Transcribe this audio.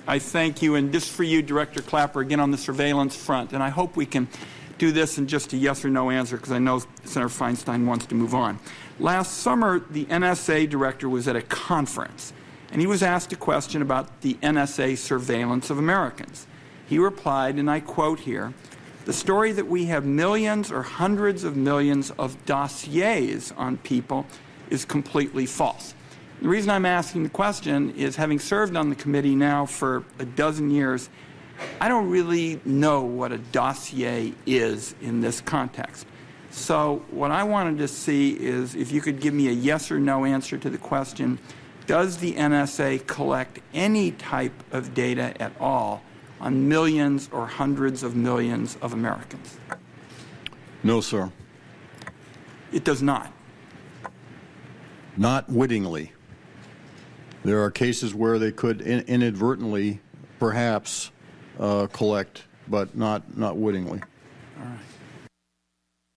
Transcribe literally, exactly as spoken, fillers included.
I thank you. And this for you, Director Clapper, again on the surveillance front. And I hope we can do this in just a yes or no answer, because I know Senator Feinstein wants to move on. Last summer, the N S A director was at a conference, and he was asked a question about the N S A surveillance of Americans. He replied, and I quote here, "The story that we have millions or hundreds of millions of dossiers on people is completely false." The reason I'm asking the question is, having served on the committee now for a dozen years, I don't really know what a dossier is in this context. So what I wanted to see is if you could give me a yes or no answer to the question, does the N S A collect any type of data at all on millions or hundreds of millions of Americans? No, sir. It does not. Not wittingly. There are cases where they could in inadvertently, perhaps, uh, collect, but not, not wittingly. All right.